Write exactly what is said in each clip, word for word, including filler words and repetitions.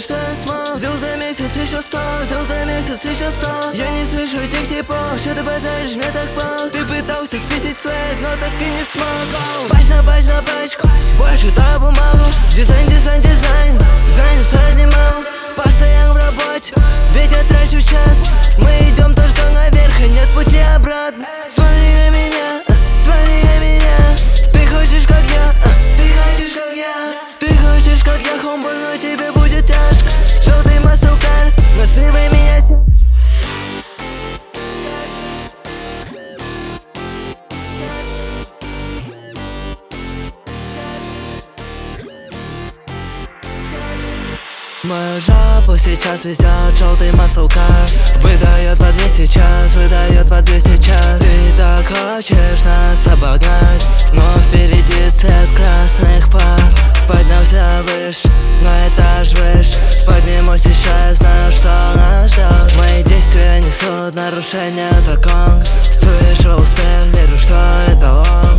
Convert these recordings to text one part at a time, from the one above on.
что я смог. Взял за месяц еще сто, взял за месяц еще сто. Я не слышу этих типов, что ты базаришь, мне так пол. Ты пытался списать свет, но так и не смог. Пач на пач на пачку, больше та бумагу. Дизайн, дизайн, дизайн, занят поднимал. Постоянно в работе, ведь я трачу час. Мы идем только наверх и нет пути обратно. Смотри на меня, смотри на меня. Ты хочешь как я, ты хочешь как я. Ты хочешь как я, хомбой, но тебе будет тяжко. Желтый маслкар, насыпай меня. Мою жопу сейчас везет желтый маслкар. Выдает по двести час, выдает по двести час. Ты так хочешь нас обогнать, но впереди цвет красных пар. Поднялся выше, на этаж выше. Поднимусь еще, я знаю, что нас ждет. Мои действия несут нарушение закона. Слышу успех, верю, что это он.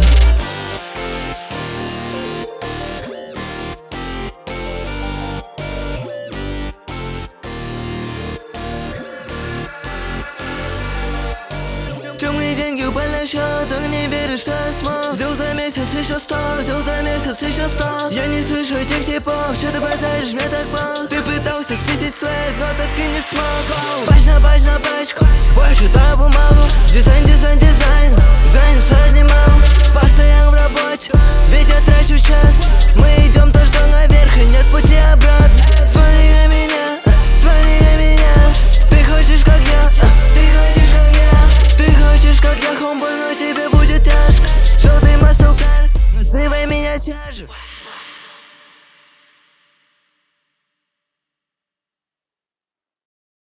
Темные деньги упали на счет, так не веришь, что я смог. Взял за месяц еще сто, взял за месяц еще сто. Я не слышу этих типов, что ты базаришь, мне так пол. Ты пытался списать свет, но так и не смог. Пач на пач на пачку, больше та бумагу. Дизайн, дизайн, дизайн, занят поднимал. Постоянно в работе, ведь я трачу час. Мы идем только наверх и нет пути обратно. Смотри на меня, смотри на меня. Ты хочешь как я, ты хочешь как я. Ты хочешь как я, хомбой, но тебе будет тяжко. Желтый маслкар, насыпай меня тяжек.